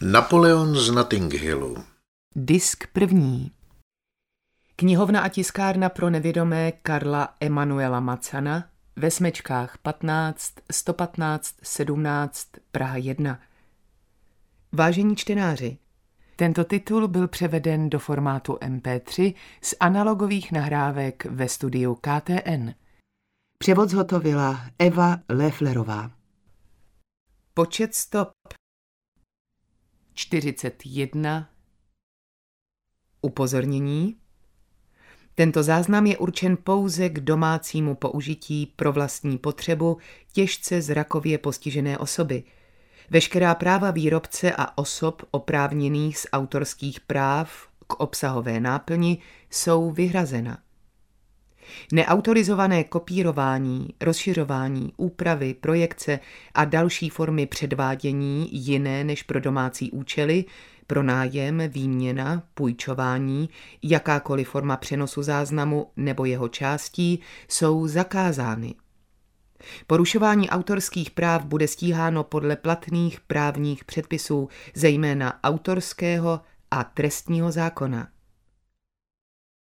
Napoleon z Notting Hillu. Disk první. Knihovna a tiskárna pro nevědomé Karla Emanuela Macana ve Smečkách 15 115 17 Praha 1. Vážení čtenáři, tento titul byl převeden do formátu MP3 z analogových nahrávek ve studiu KTN. Převod zhotovila Eva Lefflerová. Počet stop 41. Upozornění. Tento záznam je určen pouze k domácímu použití pro vlastní potřebu těžce zrakově postižené osoby. Veškerá práva výrobce a osob oprávněných z autorských práv k obsahové náplni jsou vyhrazena. Neautorizované kopírování, rozšiřování, úpravy, projekce a další formy předvádění jiné než pro domácí účely, pronájem, výměna, půjčování, jakákoliv forma přenosu záznamu nebo jeho částí jsou zakázány. Porušování autorských práv bude stíháno podle platných právních předpisů, zejména autorského a trestního zákona.